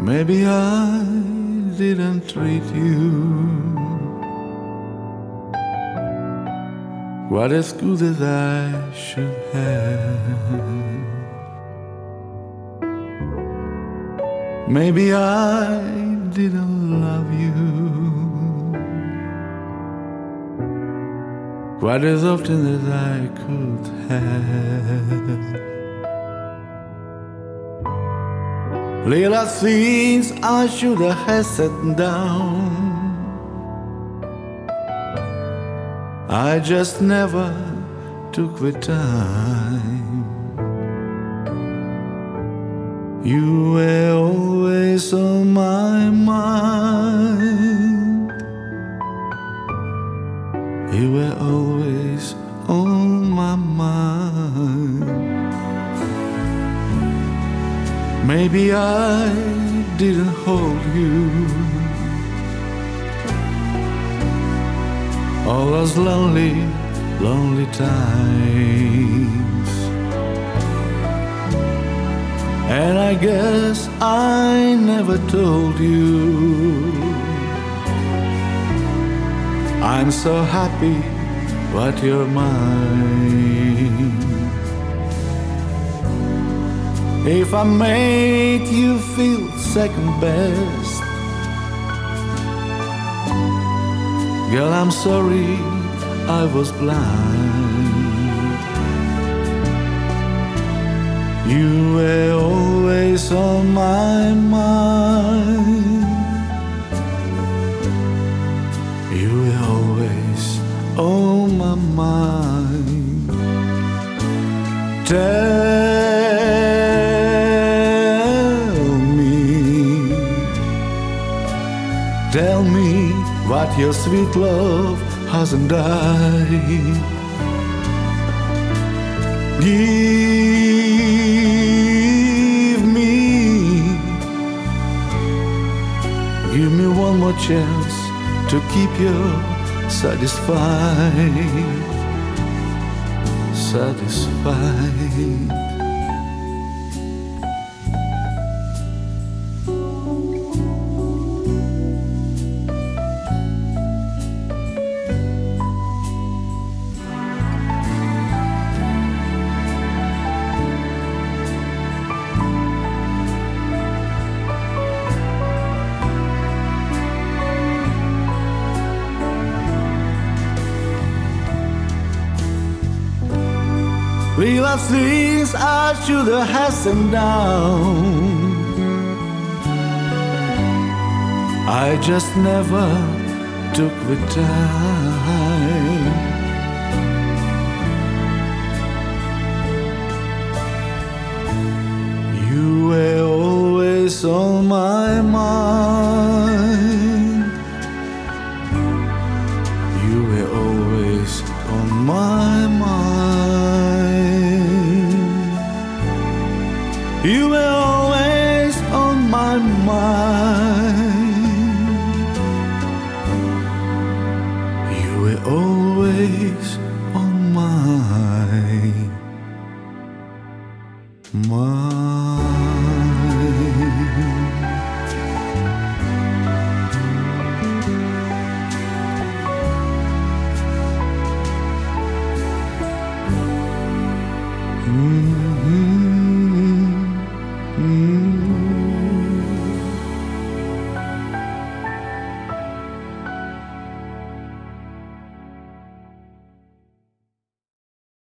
Maybe I didn't treat you quite as good as I should have. Maybe I didn't love you quite as often as I could have. Little things I should have set down, I just never took the time. You were always on my mind. You were always on my mind. Maybe I didn't hold you all those lonely, lonely times. And I guess I never told you I'm so happy that you're mine. If I made you feel second best, girl, I'm sorry I was blind. You were always on my mind. You were always on my mind. Tell me what your sweet love hasn't died. Give me one more chance to keep you satisfied. Satisfied. Real things I should have hastened down, I just never took the time. You were always on my mind. You were always on my mind. You were always on my mind. You were always on my mind. Mm-hmm. Mm-hmm.